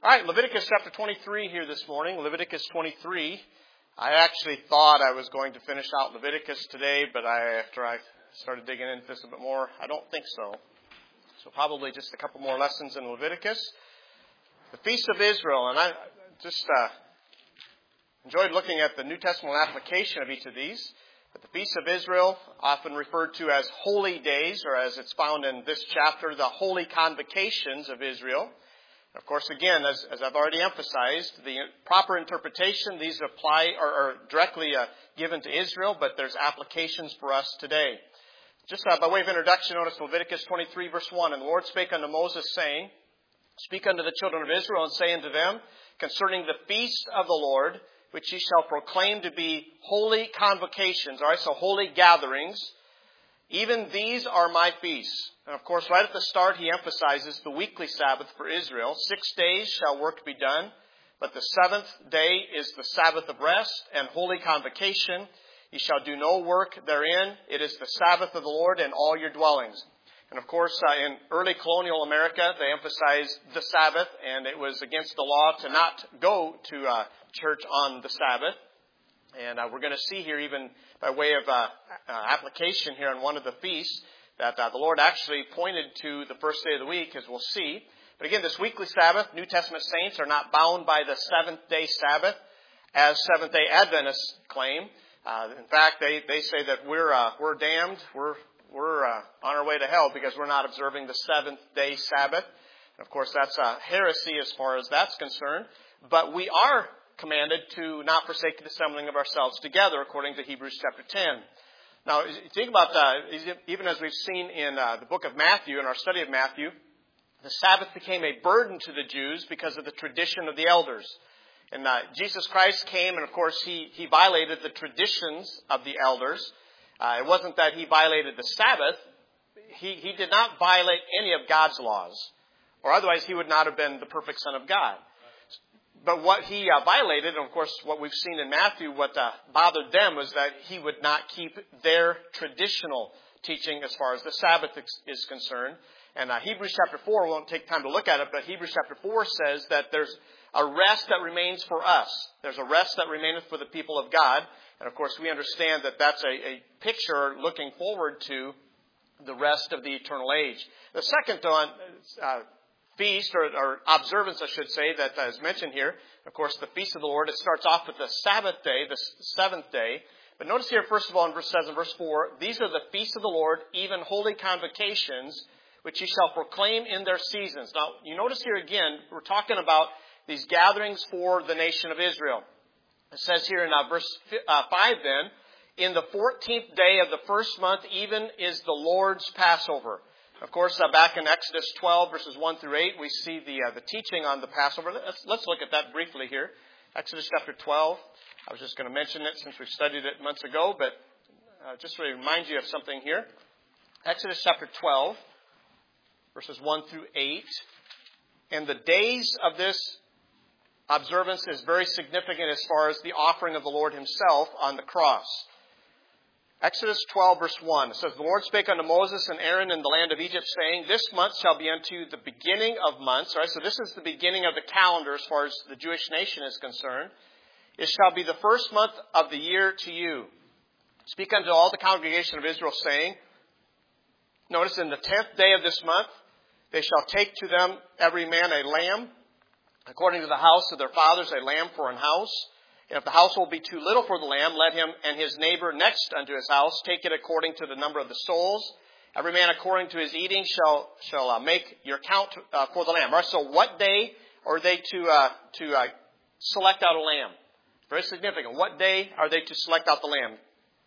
All right, Leviticus chapter 23 here this morning. Leviticus 23. I actually thought I was going to finish out Leviticus today, but after I started digging into this a bit more, I don't think so. So probably just a couple more lessons in Leviticus. The Feast of Israel, and I just enjoyed looking at the New Testament application of each of these. But the Feast of Israel, often referred to as holy days, or as it's found in this chapter, the holy convocations of Israel. Of course, again, as I've already emphasized, the proper interpretation, these apply or are directly given to Israel, but there's applications for us today. Just by way of introduction, notice Leviticus 23, verse 1. And the Lord spake unto Moses, saying, Speak unto the children of Israel, and say unto them, concerning the feast of the Lord, which ye shall proclaim to be holy convocations, all right, so holy gatherings. Even these are my feasts. And of course, right at the start, he emphasizes the weekly Sabbath for Israel. 6 days shall work be done, but the seventh day is the Sabbath of rest and holy convocation. Ye shall do no work therein. It is the Sabbath of the Lord in all your dwellings. And of course, in early colonial America, they emphasized the Sabbath, and it was against the law to not go to church on the Sabbath. And we're going to see here, even by way of application here on one of the feasts, that the Lord actually pointed to the first day of the week, as we'll see. But again, this weekly Sabbath, New Testament saints are not bound by the seventh-day Sabbath, as Seventh-day Adventists claim. In fact, they say that we're damned, we're on our way to hell because we're not observing the seventh-day Sabbath. And of course, that's a heresy as far as that's concerned. But we are commanded to not forsake the assembling of ourselves together, according to Hebrews chapter 10. Now, think about that. Even as we've seen in the book of Matthew, in our study of Matthew, the Sabbath became a burden to the Jews because of the tradition of the elders. And Jesus Christ came, and of course, he violated the traditions of the elders. It wasn't that he violated the Sabbath. He did not violate any of God's laws, or otherwise he would not have been the perfect Son of God. But what he violated, and of course what we've seen in Matthew, what bothered them was that he would not keep their traditional teaching as far as the Sabbath is concerned. And Hebrews chapter 4, we won't take time to look at it, but Hebrews chapter 4 says that there's a rest that remains for us. There's a rest that remaineth for the people of God. And of course we understand that that's a picture looking forward to the rest of the eternal age. The second feast, or observance, I should say, that is mentioned here. Of course, the Feast of the Lord, it starts off with the Sabbath day, the seventh day. But notice here, first of all, it says in verse 4, These are the feasts of the Lord, even holy convocations, which ye shall proclaim in their seasons. Now, you notice here again, we're talking about these gatherings for the nation of Israel. It says here in verse 5 then, In the 14th day of the first month even is the Lord's Passover. Of course, back in Exodus 12, verses 1 through 8, we see the teaching on the Passover. Let's look at that briefly here. Exodus chapter 12. I was just going to mention it since we studied it months ago, but just to remind you of something here. Exodus chapter 12, verses 1 through 8. And the days of this observance is very significant as far as the offering of the Lord himself on the cross. Exodus 12, verse 1, it says, The Lord spake unto Moses and Aaron in the land of Egypt, saying, This month shall be unto the beginning of months. All right, so this is the beginning of the calendar as far as the Jewish nation is concerned. It shall be the first month of the year to you. Speak unto all the congregation of Israel, saying, Notice, in the 10th day of this month, they shall take to them every man a lamb, according to the house of their fathers, a lamb for an house. And if the household be too little for the lamb, let him and his neighbor next unto his house take it according to the number of the souls. Every man according to his eating shall make your count for the lamb. All right, so what day are they to select out a lamb? Very significant. What day are they to select out the lamb?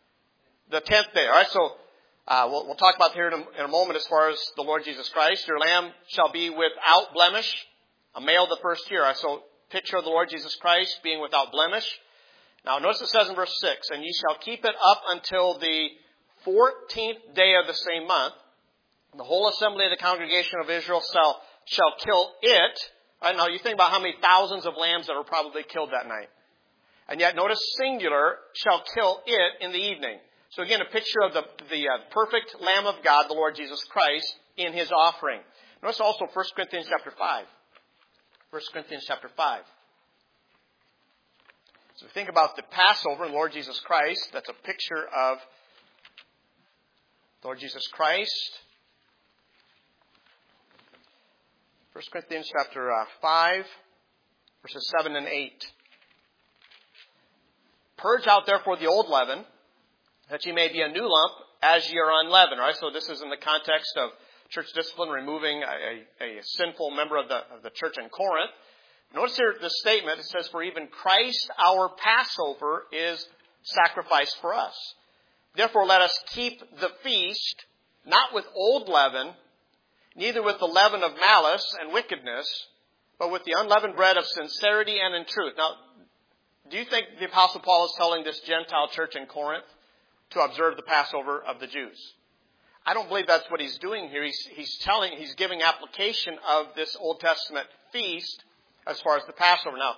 The 10th day. All right, so we'll talk about here in a moment as far as the Lord Jesus Christ. Your lamb shall be without blemish, a male the first year. All right, so picture of the Lord Jesus Christ being without blemish. Now, notice it says in verse 6, And ye shall keep it up until the 14th day of the same month. The whole assembly of the congregation of Israel shall kill it. Right, now, you think about how many thousands of lambs that were probably killed that night. And yet, notice singular, shall kill it in the evening. So again, a picture of the perfect Lamb of God, the Lord Jesus Christ, in his offering. Notice also 1 Corinthians chapter 5. 1 Corinthians chapter 5. So we think about the Passover and Lord Jesus Christ. That's a picture of Lord Jesus Christ. 1 Corinthians chapter 5, verses 7 and 8. Purge out therefore the old leaven, that ye may be a new lump, as ye are unleavened. Right? So this is in the context of church discipline, removing a sinful member of the church in Corinth. Notice here the statement, it says, for even Christ our Passover is sacrificed for us. Therefore let us keep the feast, not with old leaven, neither with the leaven of malice and wickedness, but with the unleavened bread of sincerity and in truth. Now, do you think the Apostle Paul is telling this Gentile church in Corinth to observe the Passover of the Jews? I don't believe that's what he's doing here. He's giving application of this Old Testament feast as far as the Passover. Now,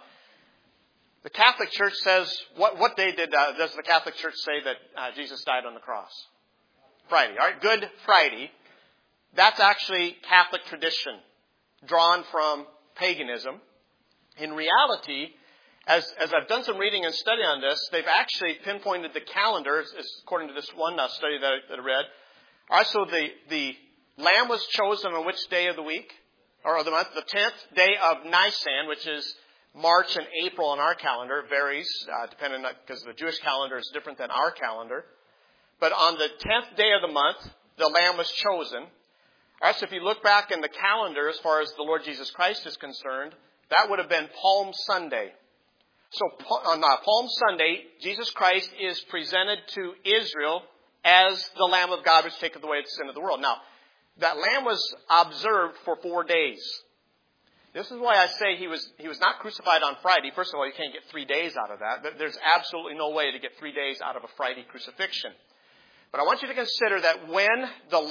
the Catholic Church says, what day does the Catholic Church say that Jesus died on the cross? Friday. All right, Good Friday. That's actually Catholic tradition, drawn from paganism. In reality, as I've done some reading and study on this, they've actually pinpointed the calendar, according to this one study that I read. All right, so the lamb was chosen on which day of the week? Or of the month? The 10th day of Nisan, which is March and April on our calendar. It varies, depending on, because the Jewish calendar is different than our calendar. But on the 10th day of the month, the lamb was chosen. All right, so if you look back in the calendar as far as the Lord Jesus Christ is concerned, that would have been Palm Sunday. So on Palm Sunday, Jesus Christ is presented to Israel as the Lamb of God which taketh away the sin of the world. Now, that lamb was observed for 4 days. This is why I say he was not crucified on Friday. First of all, you can't get 3 days out of that. There's absolutely no way to get 3 days out of a Friday crucifixion. But I want you to consider that when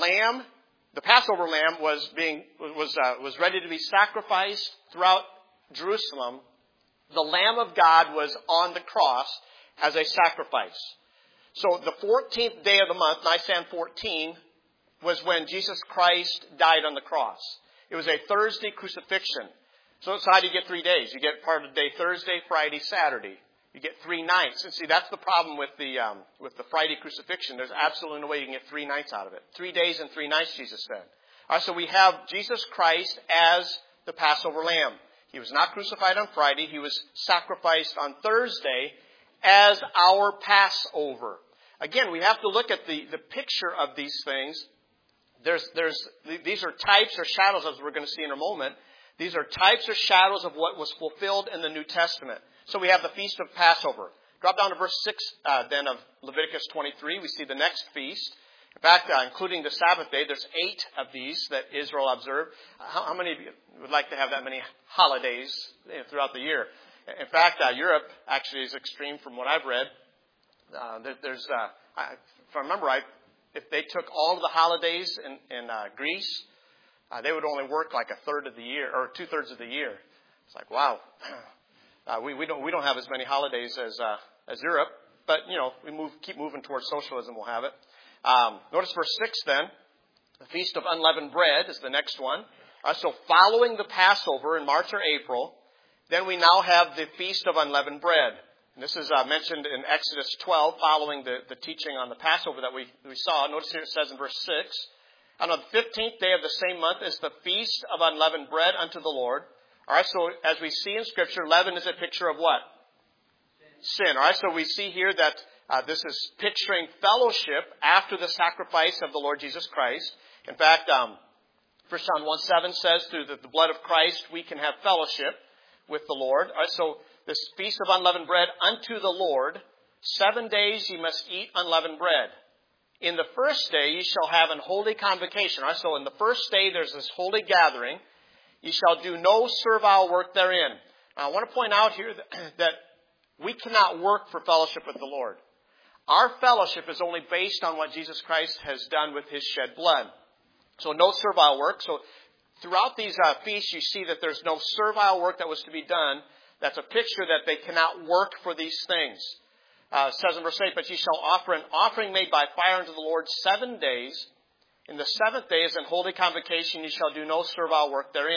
the Passover lamb was ready to be sacrificed throughout Jerusalem, the Lamb of God was on the cross as a sacrifice. So the 14th day of the month, Nisan 14, was when Jesus Christ died on the cross. It was a Thursday crucifixion. So how do you get 3 days? You get part of the day Thursday, Friday, Saturday. You get 3 nights. And see, that's the problem with the Friday crucifixion. There's absolutely no way you can get 3 nights out of it. 3 days and 3 nights, Jesus said. All right, so we have Jesus Christ as the Passover lamb. He was not crucified on Friday. He was sacrificed on Thursday as our Passover. Again, we have to look at the picture of these things. These are types or shadows, as we're going to see in a moment. These are types or shadows of what was fulfilled in the New Testament. So we have the Feast of Passover. Drop down to verse 6 then of Leviticus 23. We see the next feast. In fact, including the Sabbath day, there's 8 of these that Israel observed. How many of you would like to have that many holidays throughout the year? In fact, Europe actually is extreme from what I've read. If I remember right, if they took all of the holidays in Greece, they would only work like a third of the year or 2/3 of the year. It's like, wow, we don't have as many holidays as Europe, but we keep moving towards socialism. We'll have it. Notice verse 6 then. The Feast of Unleavened Bread is the next one. So following the Passover in March or April, then we now have the Feast of Unleavened Bread. And this is mentioned in Exodus 12, following the teaching on the Passover that we saw. Notice here it says in verse 6, and on the 15th day of the same month is the Feast of Unleavened Bread unto the Lord. All right, so as we see in Scripture, leaven is a picture of what? Sin. All right, so we see here that this is picturing fellowship after the sacrifice of the Lord Jesus Christ. In fact, 1 John 1:7 says, through the blood of Christ, we can have fellowship with the Lord. All right, so this Feast of Unleavened Bread unto the Lord, 7 days ye must eat unleavened bread. In the first day ye shall have an holy convocation. All right, so in the first day there's this holy gathering. Ye shall do no servile work therein. Now, I want to point out here that we cannot work for fellowship with the Lord. Our fellowship is only based on what Jesus Christ has done with His shed blood. So no servile work. So throughout these feasts, you see that there's no servile work that was to be done. That's a picture that they cannot work for these things. It says in verse 8, but ye shall offer an offering made by fire unto the Lord 7 days. In the 7th day is an holy convocation. Ye shall do no servile work therein.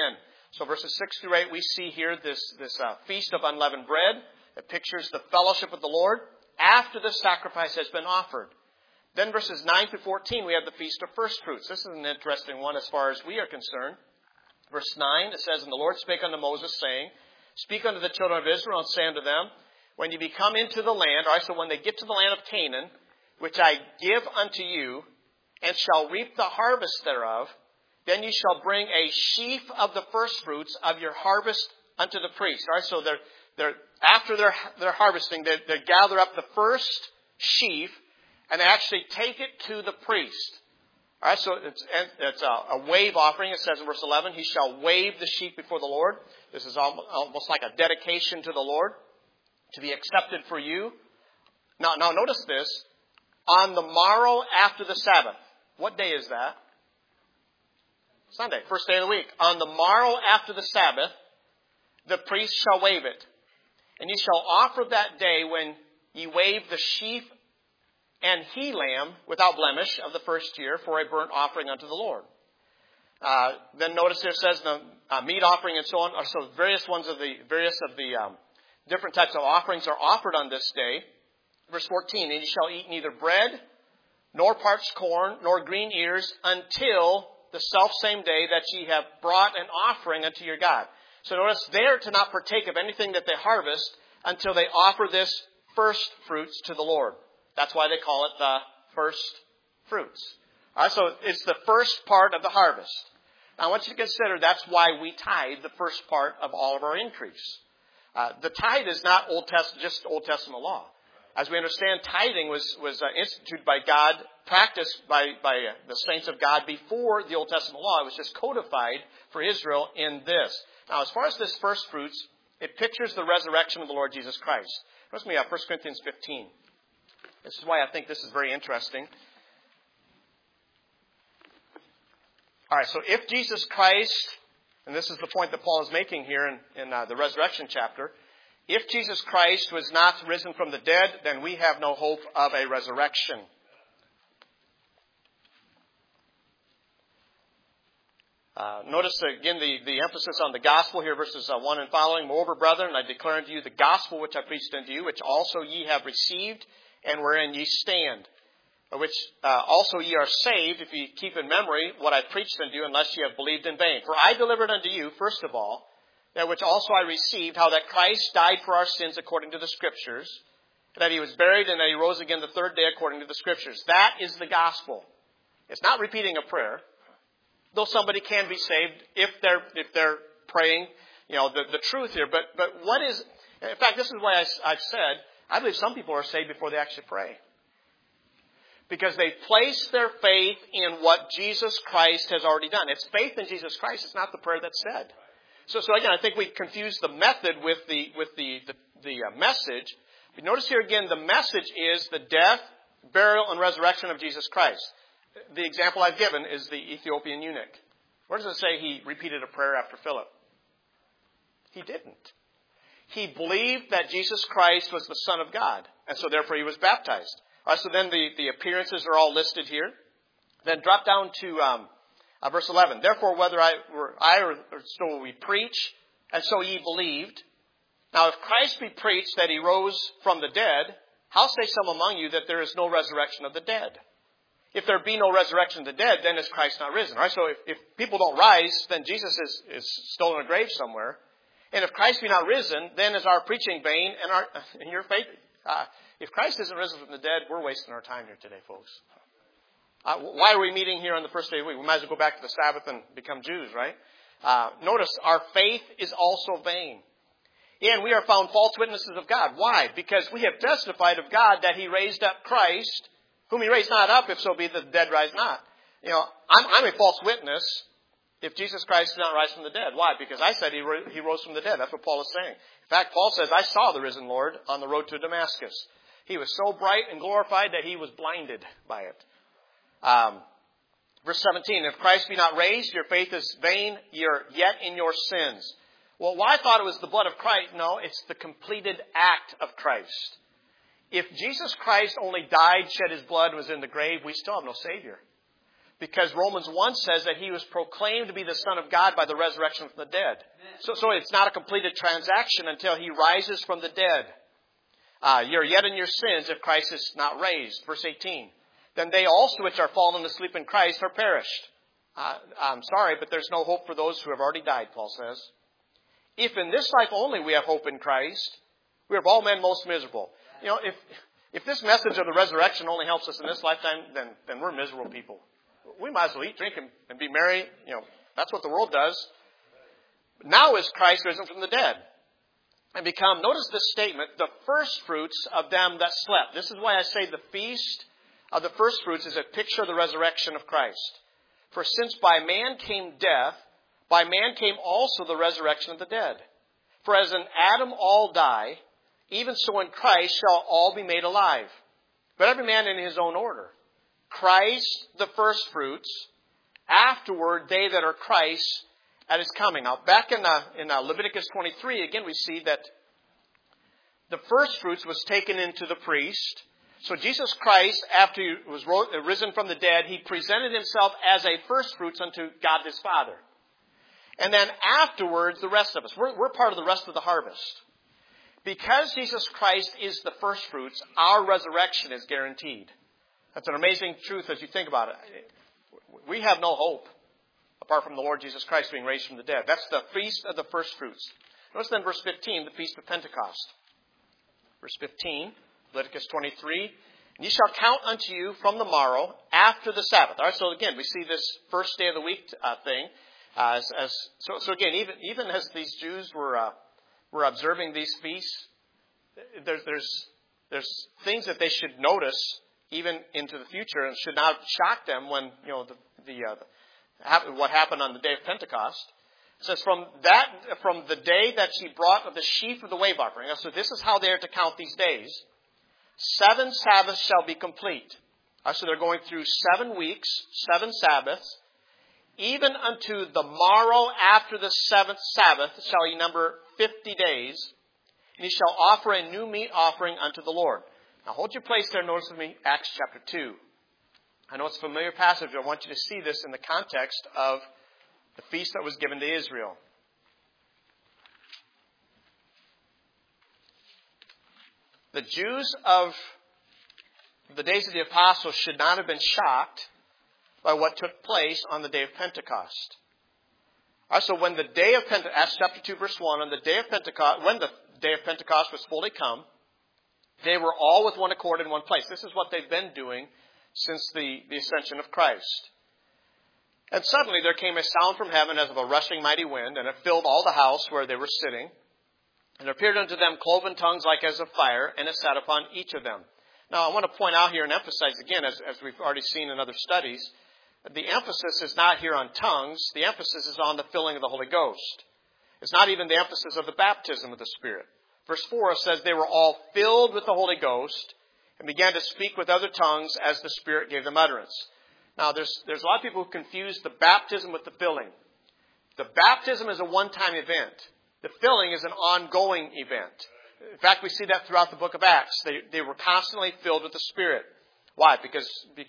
So verses 6 through 8, we see here this feast of unleavened bread. It pictures the fellowship with the Lord after the sacrifice has been offered. Then verses 9 through 14, we have the feast of first fruits. This is an interesting one as far as we are concerned. Verse 9, it says, And the Lord spake unto Moses, saying, Speak unto the children of Israel, and say unto them, When you be come into the land, all right, so when they get to the land of Canaan, which I give unto you, and shall reap the harvest thereof, then you shall bring a sheaf of the first fruits of your harvest unto the priest. All right, so they're after they're harvesting, they gather up the first sheaf, and they actually take it to the priest. All right, so it's a wave offering. It says in verse 11, He shall wave the sheep before the Lord. This is almost like a dedication to the Lord, to be accepted for you. Now notice this. On the morrow after the Sabbath. What day is that? Sunday, first day of the week. On the morrow after the Sabbath, the priest shall wave it. And ye shall offer that day when ye wave the sheaf and he lamb without blemish of the first year for a burnt offering unto the Lord. Then notice there says the meat offering and so on. So various of the different types of offerings are offered on this day. Verse 14, And ye shall eat neither bread, nor parched corn, nor green ears, until the selfsame day that ye have brought an offering unto your God. So notice they are to not partake of anything that they harvest until they offer this first fruits to the Lord. That's why they call it the first fruits. All right, so it's the first part of the harvest. Now I want you to consider that's why we tithe the first part of all of our increase. The tithe is not just Old Testament law. As we understand, tithing was instituted by God, practiced by the saints of God before the Old Testament law. It was just codified for Israel in this. Now, as far as this first fruits, it pictures the resurrection of the Lord Jesus Christ. Notice me 1 Corinthians 15. This is why I think this is very interesting. All right, so if Jesus Christ, and this is the point that Paul is making here in the resurrection chapter, if Jesus Christ was not risen from the dead, then we have no hope of a resurrection. Notice again the emphasis on the gospel here, verses 1 and following. Moreover, brethren, I declare unto you the gospel which I preached unto you, which also ye have received, and wherein ye stand, by which also ye are saved, if ye keep in memory what I preached unto you, unless ye have believed in vain. For I delivered unto you, first of all, that which also I received, how that Christ died for our sins according to the Scriptures, that He was buried, and that He rose again the third day according to the Scriptures. That is the gospel. It's not repeating a prayer, though somebody can be saved if they're praying, the truth here. But what is, in fact, this is why I've said, I believe some people are saved before they actually pray. Because they place their faith in what Jesus Christ has already done. It's faith in Jesus Christ. It's not the prayer that's said. So again, I think we confuse the method with the message. But notice here again, the message is the death, burial, and resurrection of Jesus Christ. The example I've given is the Ethiopian eunuch. Where does it say he repeated a prayer after Philip? He didn't. He believed that Jesus Christ was the Son of God, and so therefore he was baptized. All right, so then the appearances are all listed here. Then drop down to verse 11. Therefore, whether I or so we preach, and so ye believed. Now, if Christ be preached that He rose from the dead, how say some among you that there is no resurrection of the dead? If there be no resurrection of the dead, then is Christ not risen? All right, so if people don't rise, then Jesus is still in a grave somewhere. And if Christ be not risen, then is our preaching vain and your faith. If Christ isn't risen from the dead, we're wasting our time here today, folks. Why are we meeting here on the first day of the week? We might as well go back to the Sabbath and become Jews, right? Notice, our faith is also vain. And we are found false witnesses of God. Why? Because we have testified of God that He raised up Christ, whom He raised not up, if so be that the dead rise not. I'm a false witness if Jesus Christ did not rise from the dead. Why? Because I said He rose from the dead. That's what Paul is saying. In fact, Paul says, I saw the risen Lord on the road to Damascus. He was so bright and glorified that He was blinded by it. Verse 17, if Christ be not raised, your faith is vain, you're yet in your sins. Well, I thought it was the blood of Christ. No, it's the completed act of Christ. If Jesus Christ only died, shed His blood, and was in the grave, we still have no Savior. Because Romans 1 says that he was proclaimed to be the Son of God by the resurrection from the dead. So it's not a completed transaction until he rises from the dead. You're yet in your sins if Christ is not raised. Verse 18. Then they also which are fallen asleep in Christ are perished. I'm sorry, but there's no hope for those who have already died, Paul says. If in this life only we have hope in Christ, we are of all men most miserable. You know, if this message of the resurrection only helps us in this lifetime, then we're miserable people. We might as well eat, drink, and be merry. You know, that's what the world does. Now is Christ risen from the dead and become, notice this statement, the first fruits of them that slept. This is why I say the feast of the first fruits is a picture of the resurrection of Christ. For since by man came death, by man came also the resurrection of the dead. For as in Adam all die, even so in Christ shall all be made alive. But every man in his own order. Christ the first fruits, afterward they that are Christ at his coming. Now back in Leviticus 23, again we see that the first fruits was taken into the priest. So Jesus Christ, after he was risen from the dead, he presented himself as a first fruits unto God his Father. And then afterwards, the rest of us, we're part of the rest of the harvest. Because Jesus Christ is the first fruits, our resurrection is guaranteed. That's an amazing truth as you think about it. We have no hope apart from the Lord Jesus Christ being raised from the dead. That's the feast of the first fruits. Notice then verse 15, the feast of Pentecost. Verse 15, Leviticus 23, and ye shall count unto you from the morrow after the Sabbath. All right, so again, we see this first day of the week thing. So again, even as these Jews were observing these feasts, there's things that they should notice even into the future, and should not shock them when what happened on the day of Pentecost. It says from the day that she brought of the sheaf of the wave offering. So this is how they are to count these days. 7 Sabbaths shall be complete. So they're going through 7 weeks, 7 Sabbaths. Even unto the morrow after the 7th Sabbath shall ye number 50 days, and ye shall offer a new meat offering unto the Lord. Now hold your place there. Notice with me Acts chapter 2. I know it's a familiar passage. I want you to see this in the context of the feast that was given to Israel. The Jews of the days of the apostles should not have been shocked by what took place on the day of Pentecost. All right, so when the day of Pentecost, Acts chapter 2 verse 1, on the day of Pentecost, when the day of Pentecost was fully come, they were all with one accord in one place. This is what they've been doing since the ascension of Christ. And suddenly there came a sound from heaven as of a rushing mighty wind, and it filled all the house where they were sitting. And there appeared unto them cloven tongues like as of fire, and it sat upon each of them. Now I want to point out here and emphasize again, as we've already seen in other studies, the emphasis is not here on tongues. The emphasis is on the filling of the Holy Ghost. It's not even the emphasis of the baptism of the Spirit. Verse 4 says they were all filled with the Holy Ghost and began to speak with other tongues as the Spirit gave them utterance. Now, there's a lot of people who confuse the baptism with the filling. The baptism is a one-time event. The filling is an ongoing event. In fact, we see that throughout the book of Acts. They were constantly filled with the Spirit. Why? Because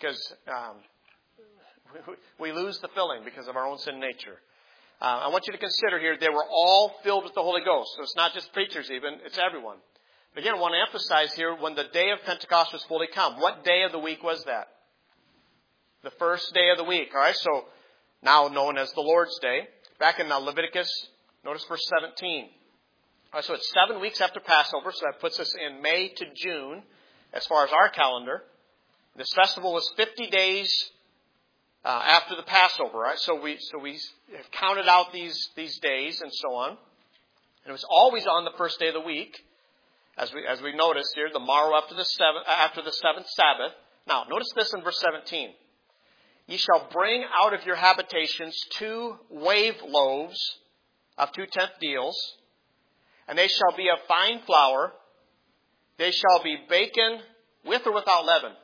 we lose the filling because of our own sin nature. I want you to consider here, they were all filled with the Holy Ghost. So it's not just preachers even, it's everyone. But again, I want to emphasize here, when the day of Pentecost was fully come, what day of the week was that? The first day of the week. All right, so now known as the Lord's Day. Back in Leviticus, notice verse 17. All right, so it's 7 weeks after Passover, so that puts us in May to June as far as our calendar. This festival was 50 days after the Passover, right? So we have counted out these days and so on. And it was always on the first day of the week, as we noticed here, the morrow after the 7th Sabbath. Now, notice this in verse 17. Ye shall bring out of your habitations 2 wave loaves of 2/10 deals, and they shall be of fine flour. They shall be baken with or without leaven.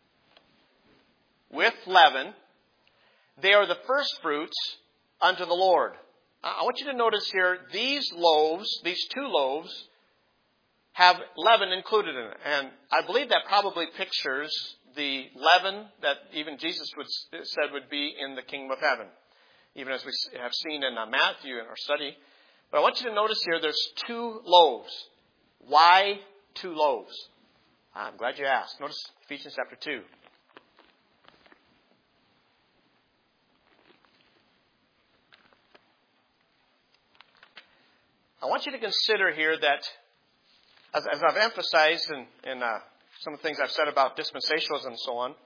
With leaven. They are the first fruits unto the Lord. I want you to notice here, these 2 loaves, have leaven included in it. And I believe that probably pictures the leaven that even Jesus said would be in the kingdom of heaven, even as we have seen in Matthew in our study. But I want you to notice here there's 2 loaves. Why 2 loaves? I'm glad you asked. Notice Ephesians chapter 2. I want you to consider here that, as I've emphasized in some of the things I've said about dispensationalism and so on,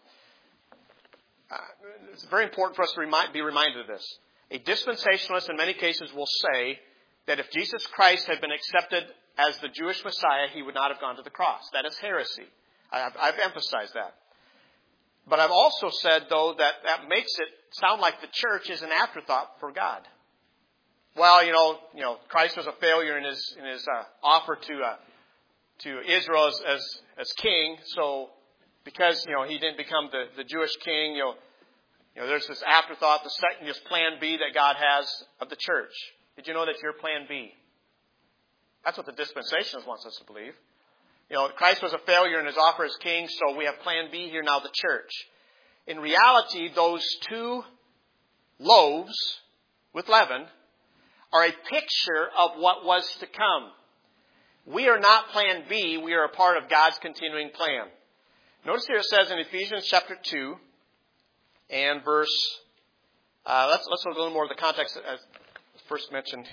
it's very important for us to be reminded of this. A dispensationalist in many cases will say that if Jesus Christ had been accepted as the Jewish Messiah, he would not have gone to the cross. That is heresy. I've emphasized that. But I've also said, though, that makes it sound like the church is an afterthought for God. Well, you know, Christ was a failure in his offer to Israel as king. So, because he didn't become the Jewish king, there's this afterthought, this plan B that God has of the church. Did you know that you're plan B? That's what the dispensationalist wants us to believe. Christ was a failure in his offer as king, so we have plan B here now, the church. In reality, those 2 loaves with leaven are a picture of what was to come. We are not plan B. We are a part of God's continuing plan. Notice here it says in Ephesians chapter 2 and verse, let's look a little more of the context as first mentioned.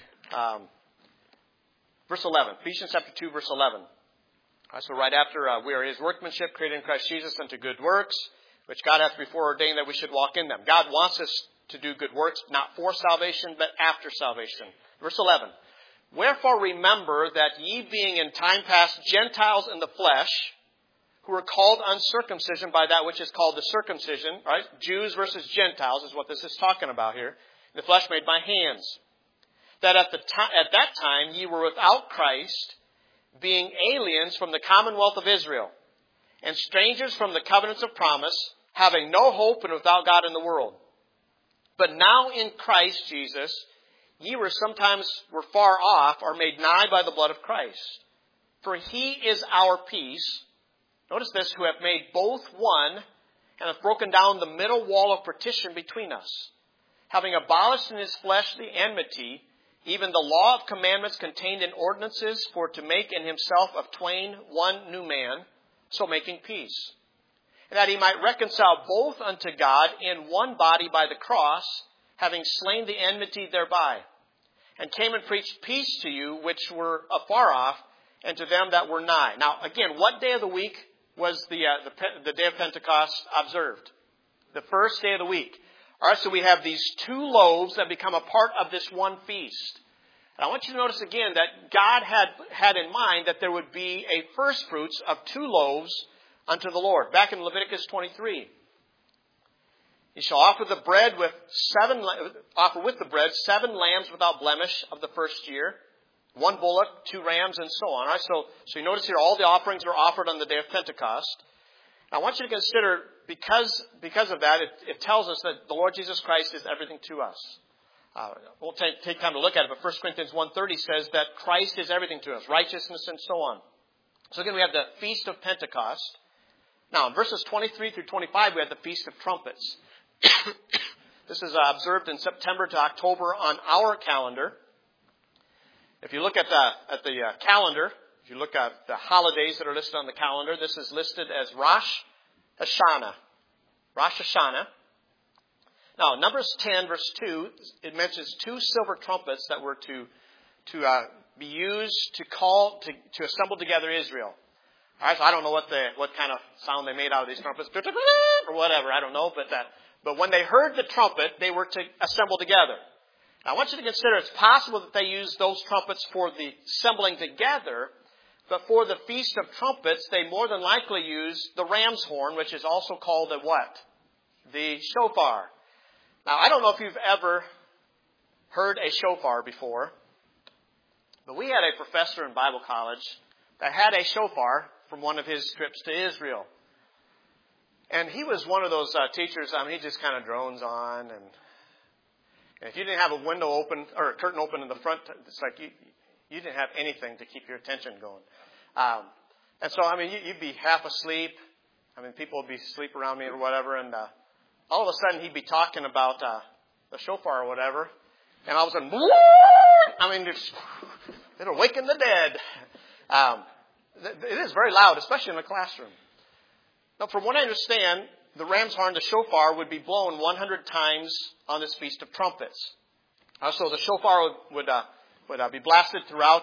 Verse 11. Ephesians chapter 2, verse 11. So right after, we are his workmanship, created in Christ Jesus unto good works, which God hath before ordained that we should walk in them. God wants us to do good works, not for salvation, but after salvation. Verse 11. Wherefore remember that ye being in time past Gentiles in the flesh, who are called uncircumcision by that which is called the circumcision, right? Jews versus Gentiles is what this is talking about here. The flesh made by hands. That at that time ye were without Christ, being aliens from the commonwealth of Israel, and strangers from the covenants of promise, having no hope and without God in the world. But now in Christ Jesus, ye sometimes were far off, are made nigh by the blood of Christ. For he is our peace. Notice this, who have made both one, and have broken down the middle wall of partition between us, having abolished in his flesh the enmity, even the law of commandments contained in ordinances, for to make in himself of twain one new man, so making peace. And that he might reconcile both unto God in one body by the cross, having slain the enmity thereby, and came and preached peace to you which were afar off, and to them that were nigh. Now, again, what day of the week was the day of Pentecost observed? The first day of the week. All right, so we have these 2 loaves that become a part of this one feast. And I want you to notice again that God had in mind that there would be a first fruits of 2 loaves unto the Lord. Back in Leviticus 23. You shall offer with the bread 7 lambs without blemish of the first year, 1 bullock, 2 rams, and so on. All right, so you notice here all the offerings are offered on the day of Pentecost. I want you to consider, because of that, it tells us that the Lord Jesus Christ is everything to us. We'll take time to look at it, but 1 Corinthians 1:30 says that Christ is everything to us, righteousness and so on. So again, we have the Feast of Pentecost. Now, in verses 23 through 25, we have the Feast of Trumpets. This is observed in September to October on our calendar. If you look at the calendar, if you look at the holidays that are listed on the calendar, this is listed as Rosh Hashanah. Rosh Hashanah. Now, Numbers 10, verse 2, it mentions 2 silver trumpets that were to be used to assemble together Israel. All right, so I don't know what kind of sound they made out of these trumpets, or whatever, I don't know, but when they heard the trumpet, they were to assemble together. Now, I want you to consider it's possible that they used those trumpets for the assembling together, but for the Feast of Trumpets, they more than likely used the ram's horn, which is also called a what? The shofar. Now, I don't know if you've ever heard a shofar before, but we had a professor in Bible college that had a shofar from one of his trips to Israel. And he was one of those teachers, he just kind of drones on. And if you didn't have a window open or a curtain open in the front, it's like you didn't have anything to keep your attention going. And so, you'd be half asleep. I mean, people would be asleep around me or whatever, and all of a sudden he'd be talking about the shofar or whatever, and all of a sudden, I mean, it'll awaken the dead. It is very loud, especially in the classroom. Now, from what I understand, the ram's horn, the shofar, would be blown 100 times on this Feast of Trumpets. So the shofar would be blasted throughout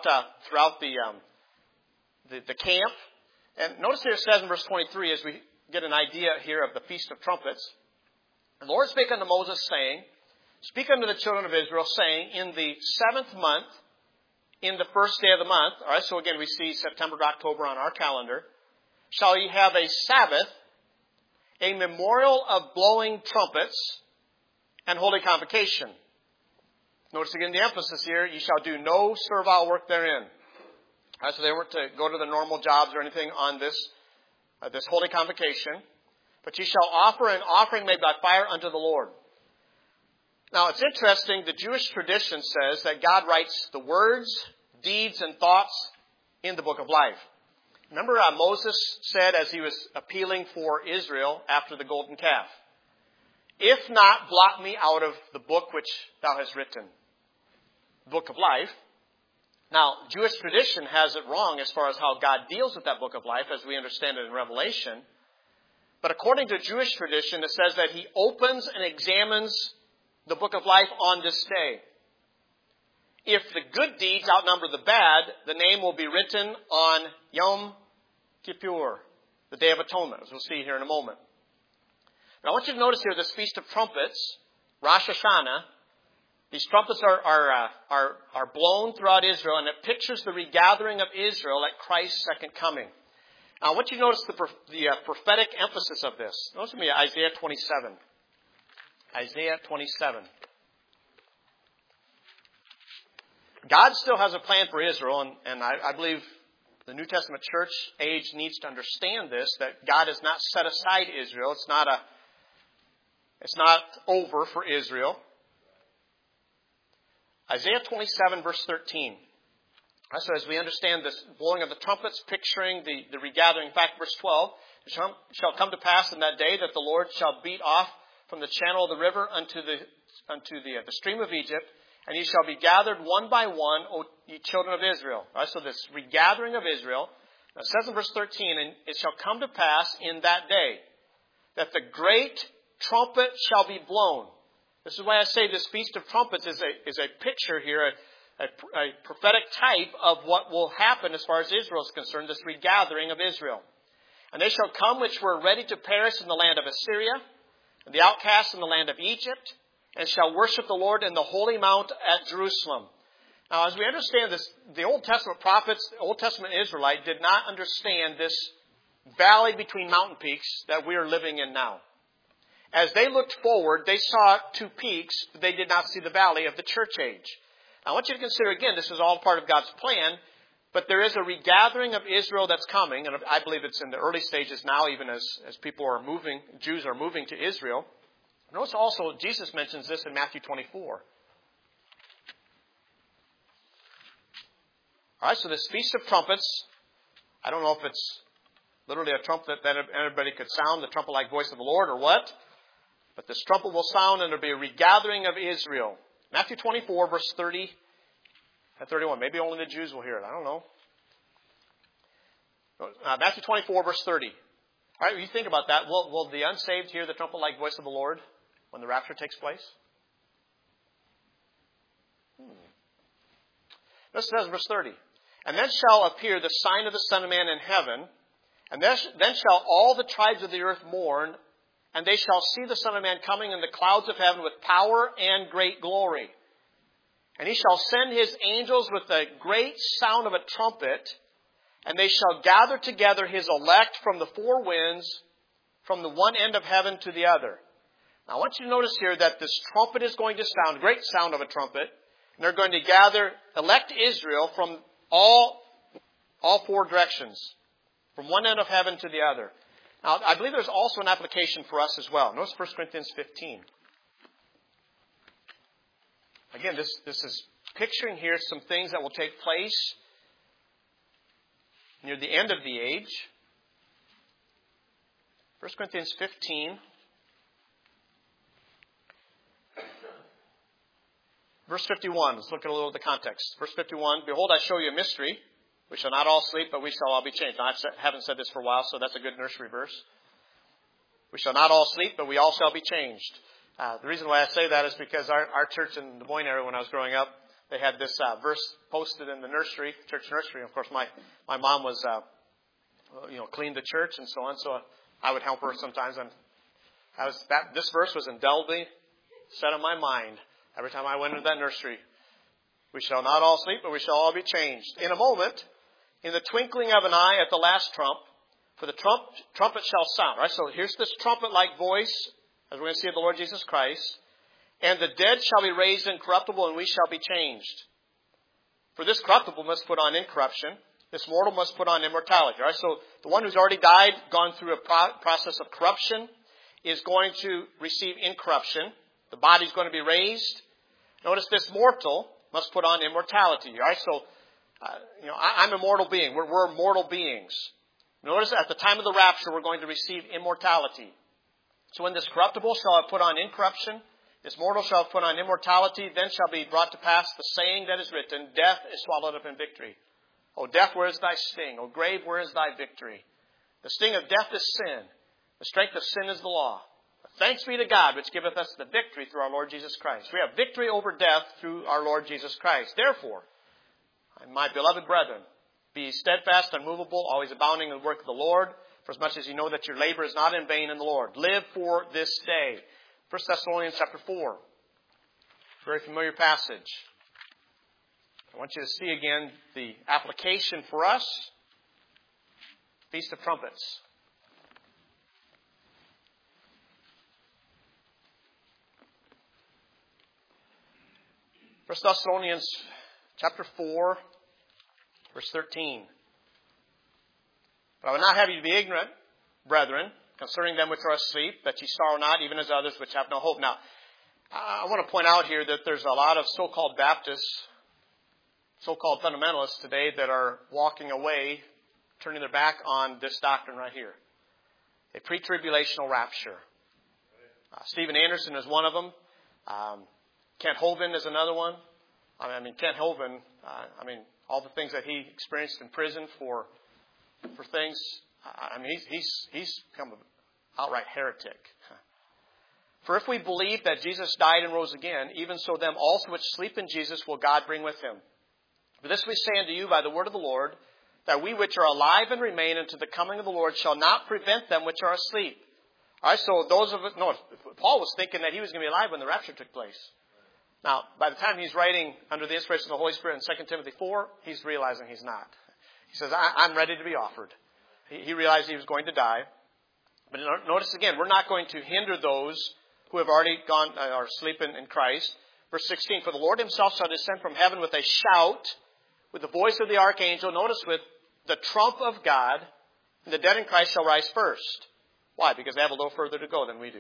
the camp. And notice here it says in verse 23, as we get an idea here of the Feast of Trumpets, the Lord spake unto Moses, saying, Speak unto the children of Israel, saying, In the 7th month, in the first day of the month, all right, so again we see September to October on our calendar, shall ye have a Sabbath, a memorial of blowing trumpets, and holy convocation. Notice again the emphasis here, ye shall do no servile work therein. All right, so they weren't to go to their normal jobs or anything on this holy convocation. But ye shall offer an offering made by fire unto the Lord. Now, it's interesting, the Jewish tradition says that God writes the words, deeds, and thoughts in the book of life. Remember Moses said as he was appealing for Israel after the golden calf, If not, blot me out of the book which thou hast written. The book of life. Now, Jewish tradition has it wrong as far as how God deals with that book of life as we understand it in Revelation. But according to Jewish tradition, it says that he opens and examines the book of life on this day. If the good deeds outnumber the bad, the name will be written on Yom Kippur, the Day of Atonement, as we'll see here in a moment. Now I want you to notice here this Feast of Trumpets, Rosh Hashanah. These trumpets are blown throughout Israel, and it pictures the regathering of Israel at Christ's second coming. Now I want you to notice the prophetic emphasis of this. Notice with me Isaiah 27. Isaiah 27. God still has a plan for Israel, and I believe the New Testament church age needs to understand this, that God has not set aside Israel. It's not over for Israel. Isaiah 27, verse 13. So as we understand this blowing of the trumpets, picturing the regathering. In fact, verse 12, It shall come to pass in that day that the Lord shall beat off from the channel of the river unto the stream of Egypt, and ye shall be gathered one by one, O ye children of Israel. Right, so this regathering of Israel. Now it says in verse 13, And it shall come to pass in that day that the great trumpet shall be blown. This is why I say this Feast of Trumpets is a picture here, a prophetic type of what will happen as far as Israel is concerned, this regathering of Israel. And they shall come which were ready to perish in the land of Assyria, and the outcasts in the land of Egypt, and shall worship the Lord in the holy mount at Jerusalem. Now, as we understand this, the Old Testament prophets, the Old Testament Israelite did not understand this valley between mountain peaks that we are living in now. As they looked forward, they saw two peaks, but they did not see the valley of the church age. Now, I want you to consider, again, this is all part of God's plan, but there is a regathering of Israel that's coming, and I believe it's in the early stages now, even as people are moving, Jews are moving to Israel. Notice also, Jesus mentions this in Matthew 24. All right, so this Feast of Trumpets, I don't know if it's literally a trumpet that everybody could sound, the trumpet-like voice of the Lord, or what, but this trumpet will sound, and there will be a regathering of Israel. Matthew 24, verse 30 and 31. Maybe only the Jews will hear it. I don't know. Matthew 24, verse 30. All right, you think about that. Will the unsaved hear the trumpet-like voice of the Lord when the rapture takes place? This says, verse 30. And then shall appear the sign of the Son of Man in heaven, and then shall all the tribes of the earth mourn, and they shall see the Son of Man coming in the clouds of heaven with power and great glory. And he shall send his angels with a great sound of a trumpet, and they shall gather together his elect from the four winds, from the one end of heaven to the other. Now I want you to notice here that this trumpet is going to sound, great sound of a trumpet, and they're going to gather, elect Israel from all four directions, from one end of heaven to the other. Now, I believe there's also an application for us as well. Notice 1 Corinthians 15. Again, this is picturing here some things that will take place near the end of the age. 1 Corinthians 15. Verse 51. Let's look at a little of the context. Verse 51. Behold, I show you a mystery. We shall not all sleep, but we shall all be changed. Now, I haven't said this for a while, so that's a good nursery verse. We shall not all sleep, but we all shall be changed. The reason why I say that is because our church in the Des Moines area, when I was growing up, they had this verse posted in the nursery, church nursery. Of course, my mom was, cleaned the church and so on, so I would help her sometimes. And this verse was indelibly set in my mind every time I went into that nursery. We shall not all sleep, but we shall all be changed. In a moment, in the twinkling of an eye at the last trump, for the trumpet shall sound. Right? So here's this trumpet-like voice, as we're going to see of the Lord Jesus Christ. And the dead shall be raised incorruptible, and we shall be changed. For this corruptible must put on incorruption. This mortal must put on immortality. Right? So the one who's already died, gone through a process of corruption, is going to receive incorruption. The body's going to be raised. Notice this mortal must put on immortality. Right? So, I'm a mortal being. We're mortal beings. Notice at the time of the rapture, we're going to receive immortality. So when this corruptible shall have put on incorruption, this mortal shall have put on immortality, then shall be brought to pass the saying that is written, death is swallowed up in victory. O death, where is thy sting? O grave, where is thy victory? The sting of death is sin. The strength of sin is the law. But thanks be to God, which giveth us the victory through our Lord Jesus Christ. We have victory over death through our Lord Jesus Christ. Therefore, my beloved brethren, be steadfast, unmovable, always abounding in the work of the Lord, for as much as you know that your labor is not in vain in the Lord. Live for this day. 1 Thessalonians chapter 4. Very familiar passage. I want you to see again the application for us. Feast of Trumpets. 1 Thessalonians chapter 4. Verse 13. But I would not have you to be ignorant, brethren, concerning them which are asleep, that ye sorrow not, even as others which have no hope. Now, I want to point out here that there's a lot of so-called Baptists, so-called fundamentalists today that are walking away, turning their back on this doctrine right here. A pre-tribulational rapture. Stephen Anderson is one of them. Kent Hovind is another one. Kent Hovind, all the things that he experienced in prison for things. He's become an outright heretic. For if we believe that Jesus died and rose again, even so them also which sleep in Jesus will God bring with him. For this we say unto you by the word of the Lord, that we which are alive and remain unto the coming of the Lord shall not prevent them which are asleep. All right, so Paul was thinking that he was going to be alive when the rapture took place. Now, by the time he's writing under the inspiration of the Holy Spirit in 2 Timothy 4, he's realizing he's not. He says, I'm ready to be offered. He realized he was going to die. But notice again, we're not going to hinder those who have already gone or sleep in Christ. Verse 16, for the Lord himself shall descend from heaven with a shout, with the voice of the archangel, notice with the trump of God, and the dead in Christ shall rise first. Why? Because they have a little further to go than we do.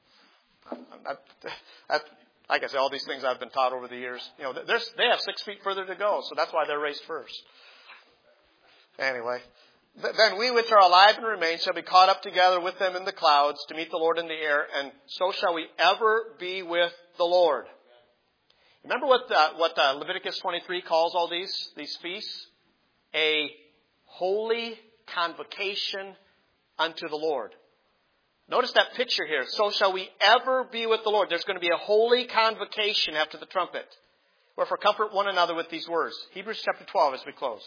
Like I say, all these things I've been taught over the years. They have 6 feet further to go, so that's why they're raised first. Anyway, then we which are alive and remain shall be caught up together with them in the clouds to meet the Lord in the air, and so shall we ever be with the Lord. Remember what Leviticus 23 calls all these feasts? A holy convocation unto the Lord. Notice that picture here. So shall we ever be with the Lord. There's going to be a holy convocation after the trumpet. Wherefore comfort one another with these words. Hebrews chapter 12 as we close.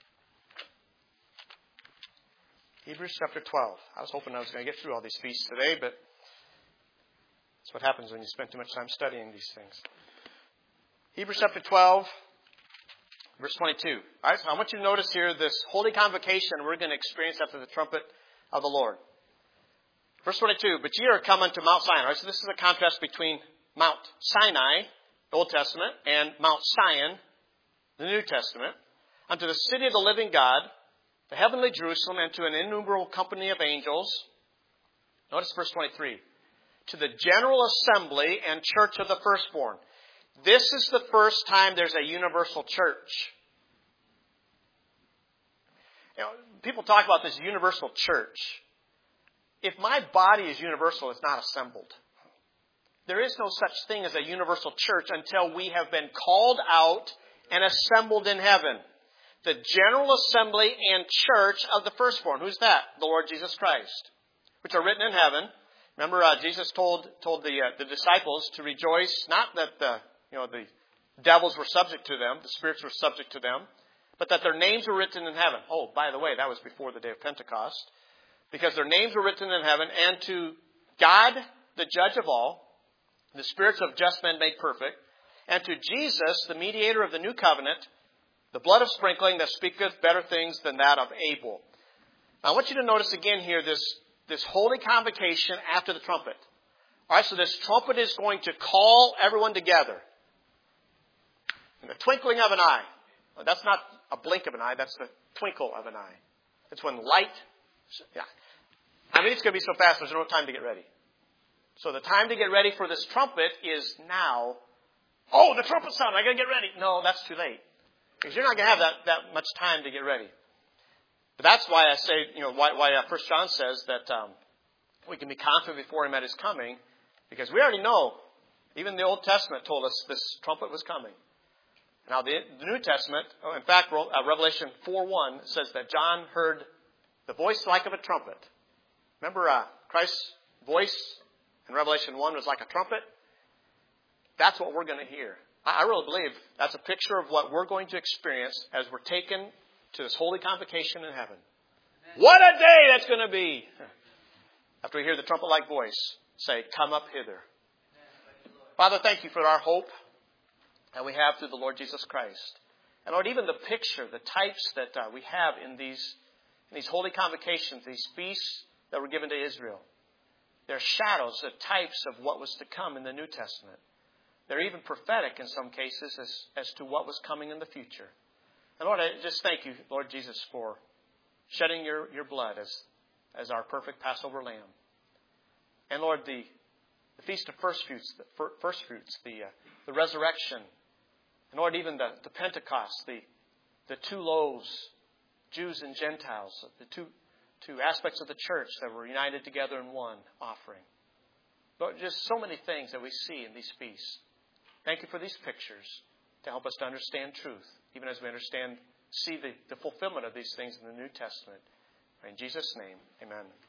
Hebrews chapter 12. I was hoping I was going to get through all these feasts today, but that's what happens when you spend too much time studying these things. Hebrews chapter 12, verse 22. All right, so I want you to notice here this holy convocation we're going to experience after the trumpet of the Lord. Verse 22, but ye are come unto Mount Sinai. Right, so this is a contrast between Mount Sinai, the Old Testament, and Mount Zion, the New Testament, unto the city of the living God, the heavenly Jerusalem, and to an innumerable company of angels. Notice verse 23. To the general assembly and church of the firstborn. This is the first time there's a universal church. People talk about this universal church. if my body is universal, it's not assembled. There is no such thing as a universal church until we have been called out and assembled in heaven. The general assembly and church of the firstborn. Who's that? The Lord Jesus Christ. Which are written in heaven. Remember, Jesus told the disciples to rejoice, not that the devils were subject to them, the spirits were subject to them, but that their names were written in heaven. Oh, by the way, that was before the day of Pentecost. Because their names were written in heaven, and to God, the judge of all, the spirits of just men made perfect, and to Jesus, the mediator of the new covenant, the blood of sprinkling that speaketh better things than that of Abel. Now, I want you to notice again here this holy convocation after the trumpet. All right, so this trumpet is going to call everyone together. In the twinkling of an eye. Well, that's not a blink of an eye, that's the twinkle of an eye. It's when light... Yeah. I mean, it's going to be so fast, there's no time to get ready. So the time to get ready for this trumpet is now. Oh, the trumpet sound, I got to get ready. No, that's too late. Because you're not going to have that much time to get ready. But that's why I say, why 1 John says that we can be confident before Him at His coming, because we already know, even the Old Testament told us this trumpet was coming. Now, the New Testament, in fact, Revelation 4:1 says that John heard the voice like of a trumpet. Remember, Christ's voice in Revelation 1 was like a trumpet? That's what we're going to hear. I really believe that's a picture of what we're going to experience as we're taken to this holy convocation in heaven. What a day that's going to be! After we hear the trumpet-like voice say, "Come up hither." Father, thank You for our hope that we have through the Lord Jesus Christ. And Lord, even the picture, the types that we have in these holy convocations, these feasts that were given to Israel. They're shadows, they're types of what was to come in the New Testament. They're even prophetic in some cases as to what was coming in the future. And Lord, I just thank You, Lord Jesus, for shedding Your blood as our perfect Passover lamb. And Lord, the Feast of First Fruits, the resurrection, and Lord, even the Pentecost, the two loaves, Jews and Gentiles, the two aspects of the church that were united together in one offering. Lord, just so many things that we see in these feasts. Thank You for these pictures to help us to understand truth, even as we see the fulfillment of these things in the New Testament. In Jesus' name, amen.